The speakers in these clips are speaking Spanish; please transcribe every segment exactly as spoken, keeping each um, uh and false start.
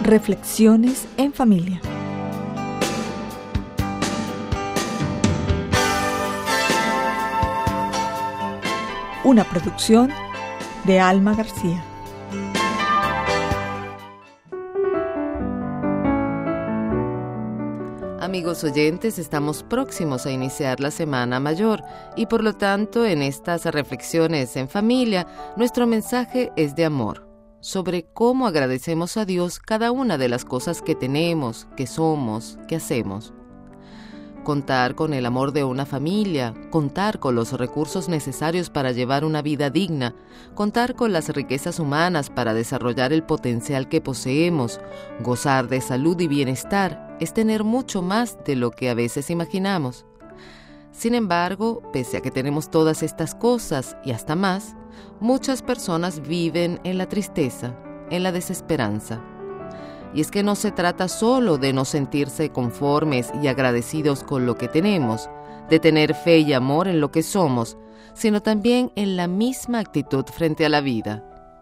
Reflexiones en familia. Una producción de Alma García. Amigos oyentes, estamos próximos a iniciar la Semana Mayor y por lo tanto en estas reflexiones en familia nuestro mensaje es de amor, sobre cómo agradecemos a Dios cada una de las cosas que tenemos, que somos, que hacemos. Contar con el amor de una familia, contar con los recursos necesarios para llevar una vida digna, contar con las riquezas humanas para desarrollar el potencial que poseemos, gozar de salud y bienestar, es tener mucho más de lo que a veces imaginamos. Sin embargo, pese a que tenemos todas estas cosas y hasta más, muchas personas viven en la tristeza, en la desesperanza. Y es que no se trata solo de no sentirse conformes y agradecidos con lo que tenemos, de tener fe y amor en lo que somos, sino también en la misma actitud frente a la vida.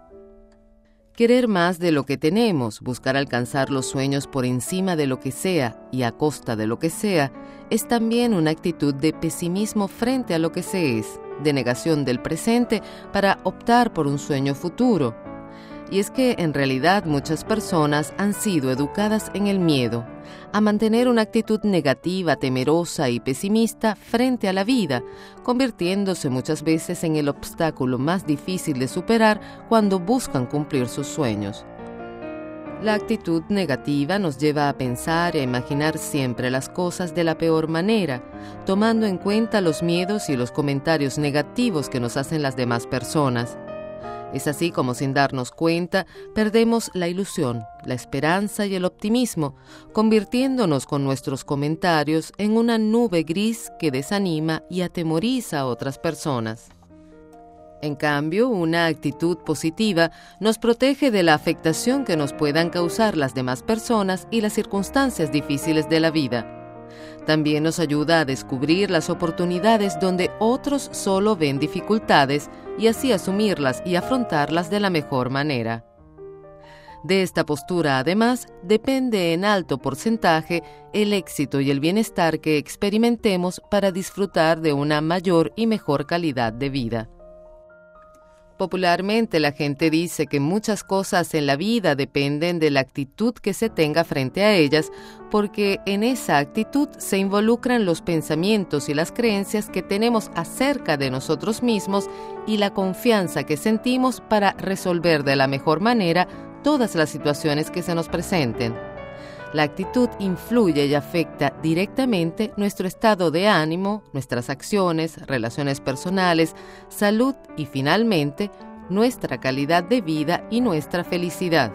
Querer más de lo que tenemos, buscar alcanzar los sueños por encima de lo que sea y a costa de lo que sea, es también una actitud de pesimismo frente a lo que se es, de negación del presente para optar por un sueño futuro. Y es que en realidad muchas personas han sido educadas en el miedo, a mantener una actitud negativa, temerosa y pesimista frente a la vida, convirtiéndose muchas veces en el obstáculo más difícil de superar cuando buscan cumplir sus sueños. La actitud negativa nos lleva a pensar y a imaginar siempre las cosas de la peor manera, tomando en cuenta los miedos y los comentarios negativos que nos hacen las demás personas. Es así como sin darnos cuenta perdemos la ilusión, la esperanza y el optimismo, convirtiéndonos con nuestros comentarios en una nube gris que desanima y atemoriza a otras personas. En cambio, una actitud positiva nos protege de la afectación que nos puedan causar las demás personas y las circunstancias difíciles de la vida. También nos ayuda a descubrir las oportunidades donde otros solo ven dificultades y así asumirlas y afrontarlas de la mejor manera. De esta postura, además, depende en alto porcentaje el éxito y el bienestar que experimentemos para disfrutar de una mayor y mejor calidad de vida. Popularmente la gente dice que muchas cosas en la vida dependen de la actitud que se tenga frente a ellas, porque en esa actitud se involucran los pensamientos y las creencias que tenemos acerca de nosotros mismos y la confianza que sentimos para resolver de la mejor manera todas las situaciones que se nos presenten. La actitud influye y afecta directamente nuestro estado de ánimo, nuestras acciones, relaciones personales, salud y, finalmente, nuestra calidad de vida y nuestra felicidad.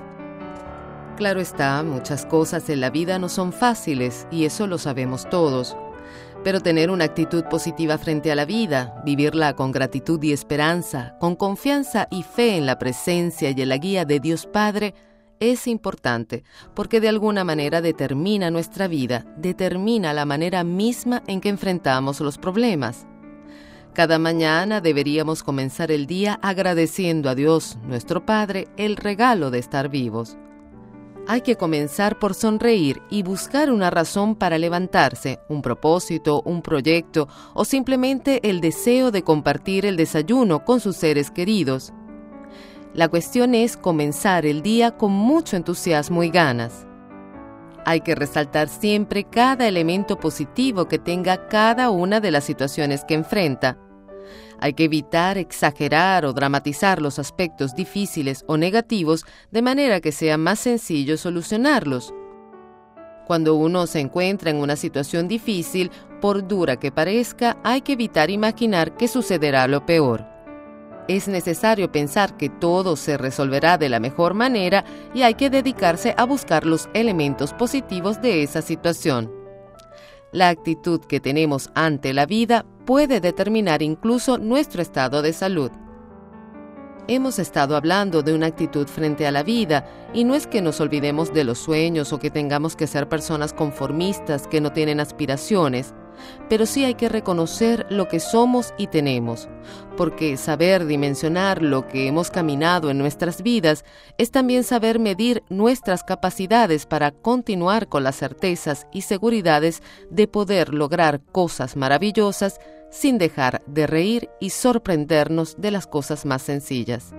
Claro está, muchas cosas en la vida no son fáciles y eso lo sabemos todos. Pero tener una actitud positiva frente a la vida, vivirla con gratitud y esperanza, con confianza y fe en la presencia y en la guía de Dios Padre, es importante porque de alguna manera determina nuestra vida, determina la manera misma en que enfrentamos los problemas. Cada mañana deberíamos comenzar el día agradeciendo a Dios, nuestro Padre, el regalo de estar vivos. Hay que comenzar por sonreír y buscar una razón para levantarse, un propósito, un proyecto o simplemente el deseo de compartir el desayuno con sus seres queridos. La cuestión es comenzar el día con mucho entusiasmo y ganas. Hay que resaltar siempre cada elemento positivo que tenga cada una de las situaciones que enfrenta. Hay que evitar exagerar o dramatizar los aspectos difíciles o negativos de manera que sea más sencillo solucionarlos. Cuando uno se encuentra en una situación difícil, por dura que parezca, hay que evitar imaginar que sucederá lo peor. Es necesario pensar que todo se resolverá de la mejor manera y hay que dedicarse a buscar los elementos positivos de esa situación. La actitud que tenemos ante la vida puede determinar incluso nuestro estado de salud. Hemos estado hablando de una actitud frente a la vida, y no es que nos olvidemos de los sueños o que tengamos que ser personas conformistas que no tienen aspiraciones, pero sí hay que reconocer lo que somos y tenemos, porque saber dimensionar lo que hemos caminado en nuestras vidas es también saber medir nuestras capacidades para continuar con las certezas y seguridades de poder lograr cosas maravillosas sin dejar de reír y sorprendernos de las cosas más sencillas.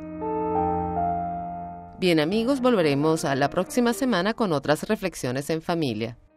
Bien amigos, volveremos a la próxima semana con otras reflexiones en familia.